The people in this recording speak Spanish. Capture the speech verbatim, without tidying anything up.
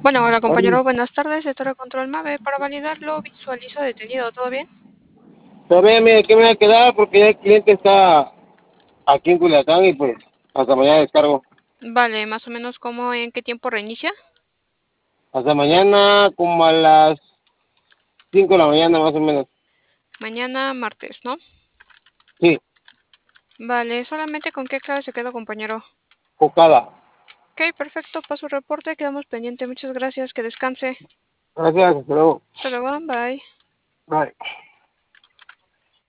Bueno, hola Oli, compañero, buenas tardes. De Toro Control Mave. Para validarlo, visualizo detenido. ¿Todo bien? todavía me, ¿qué me va a quedar? Porque ya el cliente está aquí en Culiacán y pues hasta mañana descargo. Vale, más o menos cómo, en qué tiempo reinicia. Hasta mañana como a las cinco de la mañana más o menos. Mañana martes, ¿no? Sí, Vale, solamente con qué clave se quedó, compañero. focada. Ok, perfecto, paso reporte, quedamos pendiente. Muchas gracias, que descanse. Gracias, hasta luego. Hasta luego, bye. Bye.